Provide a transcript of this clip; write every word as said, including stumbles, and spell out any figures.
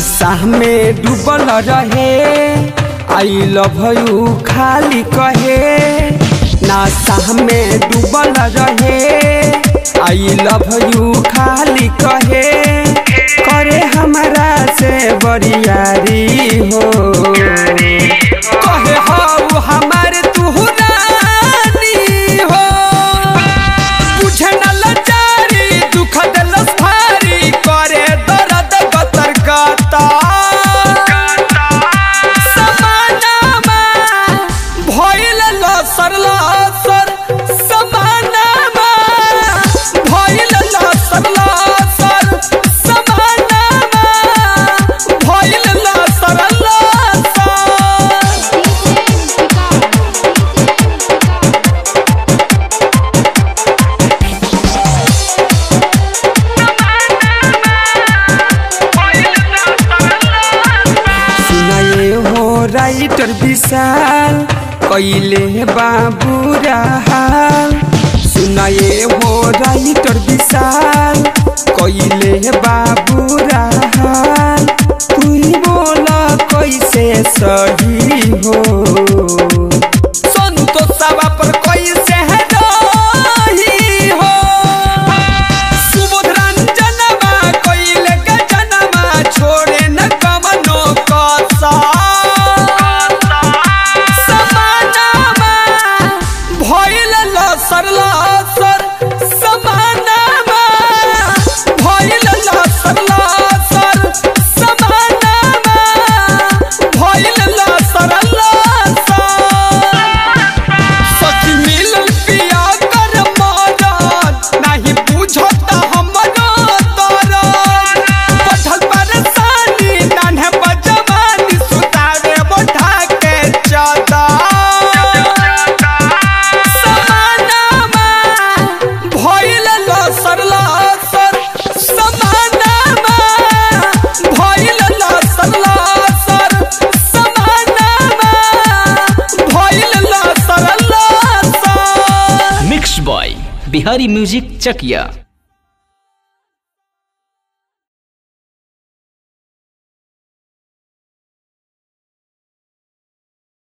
नासा में डूबल रहे आई लव यू खाली कहे। नासा में डूबल रहे आई लव यू खाली कहे। करे हमारा से बरियारी हो कहे हो हमारे तू रानी हो। बुझे न लाचारी दुख दिलस भारी करे दर्द गतर गता। समानामा भइल लसर लसर समानामा भइल लसर लसर समानामा भइल लसर लसर। सुनाए हो राइटर विशाल कैले बाबूरा हाल। सुनाए हो राइटर विशाल कैले बाबूरा हाल। तू बोला कैसे सही हो संतोषवा पर कैसे है रही हो। सुबोध रंजनवा कैले गजनवा छोड़े न कमनो कसा। समानामा भइल लसर लसर समानामा भइल लसर लसर समानामा भइल लसर लसर। सखी मिलल पिया कर मरद नाही बुझता हमरो दर्द। पठल परेशानी नान्हे बजवानी सुतावे मोढ़ा के चादर। समानामा भइल लसर लसर समानामा भइल लसर लसर समानामा भइल लसर लसर। मिक्स बॉय बिहारी म्यूजिक चकिया।